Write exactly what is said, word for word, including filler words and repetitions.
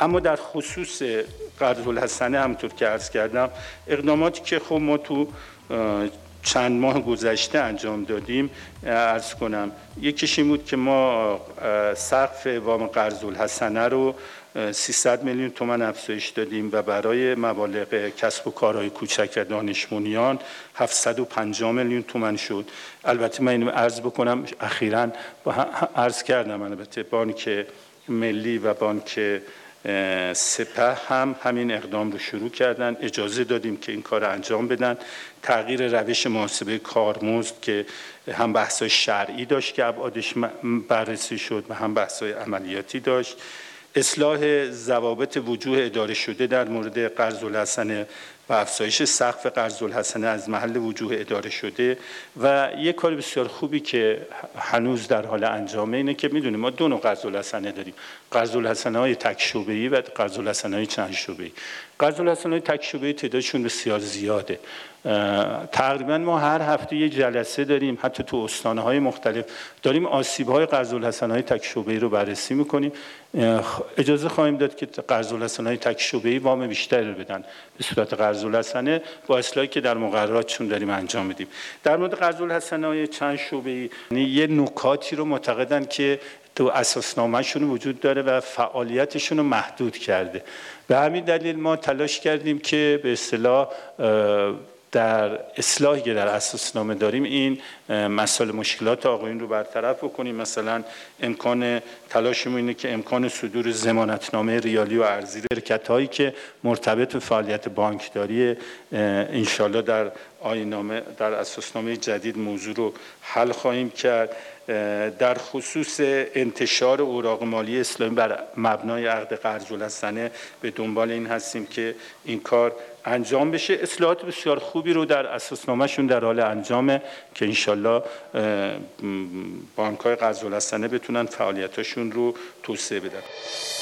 اما در خصوص قرض الحسنه همونطور که عرض کردم، اقداماتی که خب ما تو چند ماه گذشته انجام دادیم عرض کنم، یکیش این بود که ما سقف وام قرض الحسنه رو سیصد میلیون تومان افزایش دادیم و برای مبالغ کسب و کارهای کوچک و دانش بنیان هفتصد و پنجاه میلیون تومان شد. البته من اینو عرض بکنم، اخیراً عرض کردم البته بانک ملی و بانک سپه هم همین اقدام رو شروع کردن، اجازه دادیم که این کار انجام بدن. تغییر روش محاسبه کارمزد که هم بحث‌های شرعی داشت که ابعادش بررسی شد و هم بحث‌های عملیاتی داشت. اصلاح ضوابط وجوه اداره شده در مورد قرض الحسنه و افزایش سقف قرض الحسنه از محل وجوه اداره شده. و یک کار بسیار خوبی که هنوز در حال انجامه اینه که میدونیم ما دو نوع قرض الحسنه داریم، قرض الحسنه های تک شعبه‌ای و قرض الحسنه های چند شعبه‌ای. قرض الحسنه های تک شعبه‌ای تعدادشون بسیار زیاده، تقریبا ما هر هفته یک جلسه داریم، حتی تو استان‌های مختلف داریم آسیب‌های قرض الحسنه های تک شعبه‌ای رو بررسی می‌کنیم. اجازه خواهیم داد که قرض الحسنه های تک شعبه‌ای وام بیشتری رو بدن به صورت قرض الحسنه با اصلاحی که در مقرراتشون داریم انجام میدیم. در مورد قرض الحسنه های چند شعبه‌ای یه نکاتی رو معتقدن که تو اساسنامه‌شون وجود داره و فعالیتشون رو محدود کرده. به همین دلیل ما تلاش کردیم که به اصطلاح در اصلاحی که در اساسنامه داریم این مسائل مشکلات آقایون رو برطرف بکنیم. مثلا امکان تلاشمون اینه که امکان صدور ضمانتنامه ریالی و ارزی شرکت‌هایی که مرتبط به فعالیت بانکداری انشالله در آیین‌نامه در اساسنامه جدید موضوع رو حل خواهیم کرد. در خصوص انتشار اوراق مالی اسلامی بر مبنای عقد قرض الحسنه به دنبال این هستیم که این کار انجام بشه. اصلاحات بسیار خوبی رو در اساسنامه‌شون در حال انجامه که انشالله بانک‌های قرض الحسنه بتونن فعالیتاشون رو توسعه بدن.